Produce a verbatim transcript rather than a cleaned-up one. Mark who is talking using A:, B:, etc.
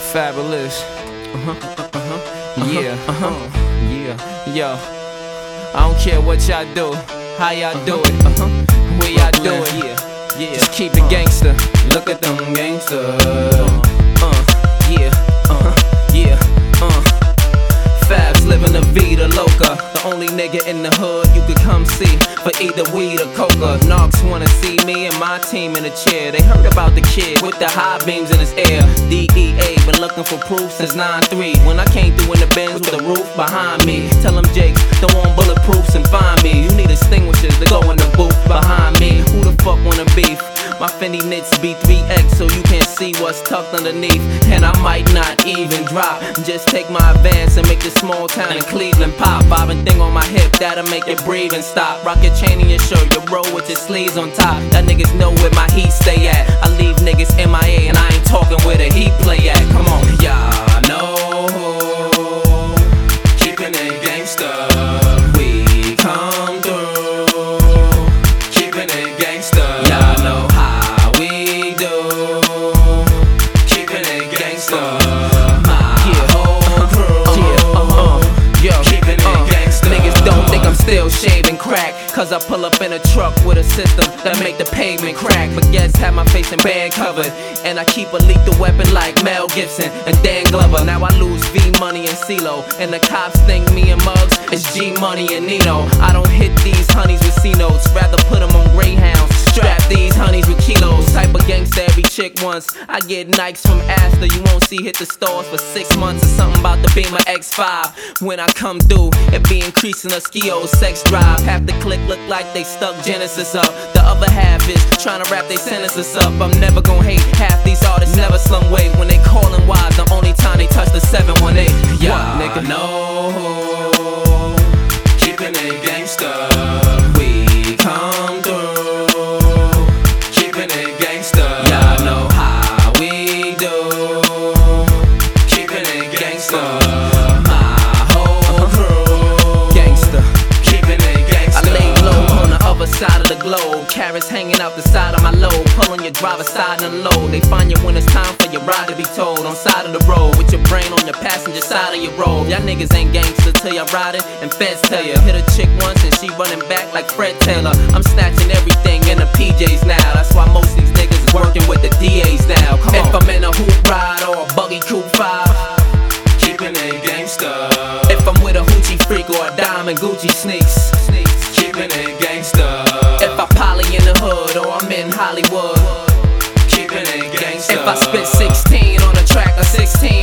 A: Fabulous. Uh-huh, uh-huh, yeah, uh-huh, yeah, yo. I don't care what y'all do, how y'all do it, uh-huh, where y'all do it, yeah, yeah. Just keep it gangster. Look at them gangsters. Uh, yeah, uh, yeah, uh. Fabs living the vida loca. The only nigga in the hood you could come see for either weed or coca. Knox wanna see me and my team in a chair. They heard about the kid with the high beams in his ear. D E A been looking for proof since nine three, when I came through in the Benz with the roof behind me. Tell them Jakes don't want bulletproofs and find me. You need extinguishers to go in the booth behind me. Who the fuck wanna beef? My Fendi knits B three X so you can't see what's tucked underneath. And I might not even drop, just take my advance and make this small town in Cleveland pop. Bobbing thing on my hip that'll make it breathe and stop. Rock your chain in your shirt, your roll with your sleeves on top. That niggas know where my heat stay at. I leave niggas M I A and I ain't talking where the heat play at. Come on, y'all know, keeping it gangsta. We come through, keeping it gangsta. Y'all know how we do, keeping it gangsta. Still shaving crack, cause I pull up in a truck with a system that make the pavement crack. But guess have my face and band covered, and I keep a lethal weapon like Mel Gibson and Dan Glover. Now I lose V Money and CeeLo, and the cops think me and Muggs is G Money and Nino. I don't hit these honeys with C notes, rather put them on Greyhounds. Strap these honeys with kilos. Type of gangsta every chick wants. I get Nikes from Astor, you won't see hit the stores for six months or something about the Beamer X five. When I come through, it be increasing a skio's sex drive. Half the clique look like they stuck Genesis up. The other half is trying to wrap their sentences up. I'm never gon' hate, half these artists never slum weight. When they callin' wise, the only time they touch the seven one eight. Yeah, nigga, no, keeping it gangsta. We come through, keeping it gangsta. Y'all know how we do, keeping it gangsta. Side of the globe, carrots hanging out the side of my load. Pulling your driver's side and load. They find you when it's time for your ride to be told. On side of the road, with your brain on your passenger side of your road. Y'all niggas ain't gangsters till y'all ride it and feds tell you. Hit a chick once and she running back like Fred Taylor. I'm snatching everything in the P Js now. That's why most of these niggas is working with the D As now. Come on. If I'm in a hoop ride or a buggy coupe five, keeping it gangsta. If I'm with a hoochie freak or a diamond Gucci sneaks, keeping it gangsta. If I poly in the hood or I'm in Hollywood, keeping it gangsta. If I spit sixteen on a track of sixteen